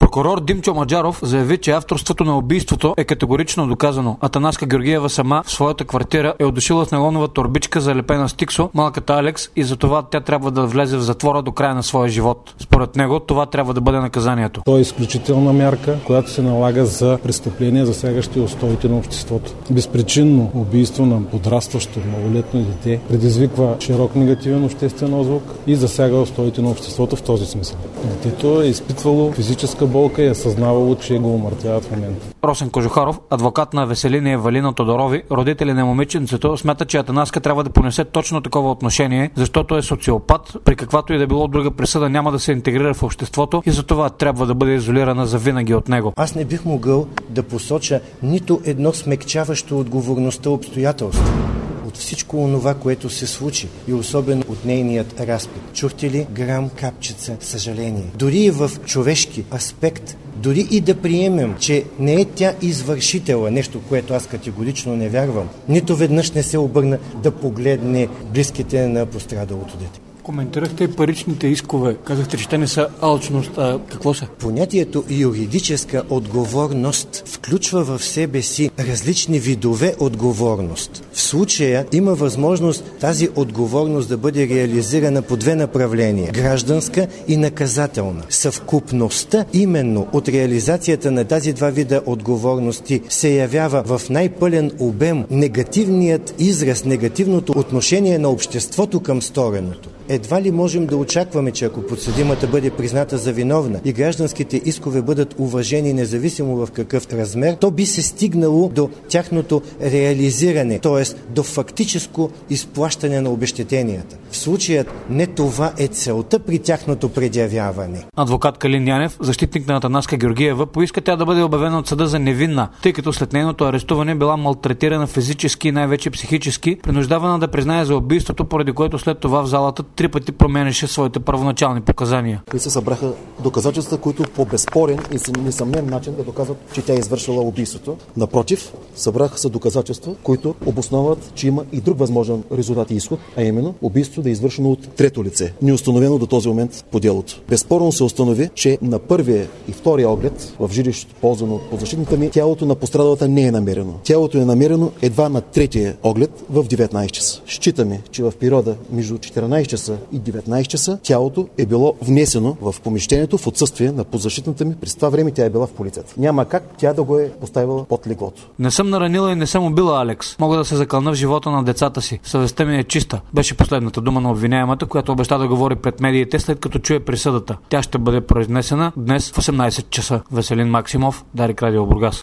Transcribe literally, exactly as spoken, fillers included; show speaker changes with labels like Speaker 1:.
Speaker 1: Прокурор Димчо Маджаров заяви, че авторството на убийството е категорично доказано. Атанаска Георгиева сама в своята квартира е удушила с нейлонова торбичка, залепена с тиксо, малката Алекс, и затова тя трябва да влезе в затвора до края на своя живот. Според него това трябва да бъде наказанието.
Speaker 2: То е изключителна мярка, която се налага за престъпления, засягащи устоите на обществото. Безпричинно убийство на подрастващо малолетно дете предизвиква широк негативен обществен отзвук и засяга устоите на обществото в този смисъл. Детето е изпитвало физическа болка и е съзнавало, че го умъртвяват в момента.
Speaker 1: Росен Кожухаров, адвокат на Веселин и Евалина Тодорови, родители на момиченцето, смята, че Атанаска трябва да понесе точно такова отношение, защото е социопат, при каквато и да било друга присъда няма да се интегрира в обществото и затова трябва да бъде изолирана завинаги от него.
Speaker 3: Аз не бих могъл да посоча нито едно смекчаващо отговорността обстоятелство от всичко онова, което се случи и особено от нейният разпит. Чухте ли грам капчица съжаление? Дори и в човешки аспект, дори и да приемем, че не е тя извършителя, нещо, което аз категорично не вярвам, нито веднъж не се обърна да погледне близките на пострадалото дете.
Speaker 1: Коментирахте паричните искове. Казахте, че те не са алчност. А какво са?
Speaker 3: Понятието юридическа отговорност включва в себе си различни видове отговорност. В случая има възможност тази отговорност да бъде реализирана по две направления – гражданска и наказателна. Съвкупността именно от реализацията на тази два вида отговорности се явява в най-пълен обем негативният израз, негативното отношение на обществото към стореното. Едва ли можем да очакваме, че ако подсъдимата бъде призната за виновна и гражданските искове бъдат уважени независимо в какъв размер, то би се стигнало до тяхното реализиране, т.е. до фактическо изплащане на обезщетенията. В случаят не това е целта при тяхното предявяване.
Speaker 1: Адвокат Калин Янев, защитник на Атанаска Георгиева, поиска тя да бъде обявена от съда за невинна, тъй като след нейното арестуване била малтретирана физически и най-вече психически, принуждавана да признае за убийството, поради което след това в залата три пъти променяше своите първоначални показания.
Speaker 4: И се събраха доказателства, които по безспорен и несъмнен начин да доказват, че тя е извършила убийството. Напротив, събраха се доказателства, които обосноват, че има и друг възможен резултат и изход, а именно убийство да е извършено от трето лице, неустановено до този момент по делото. Безспорно се установи, че на първия и втория оглед в жилището, ползвано от подзащитната ми, тялото на пострадалата не е намерено. Тялото е намерено едва на третия оглед в деветнайсет часа. Считаме, че в периода между четиринайсет часа и деветнайсет часа тялото е било внесено в помещението в отсъствие на подзащитната ми. През това време тя е била в полицията. Няма как тя да го е поставила под леглото.
Speaker 1: Не съм наранила и не съм убила Алекс. Мога да се закълна в живота на децата си. Съвестта ми е чиста. Беше последната дума на обвиняемата, която обеща да говори пред медиите, след като чуе присъдата. Тя ще бъде произнесена днес в осемнайсет часа. Веселин Максимов, Дарик Радио Бургас.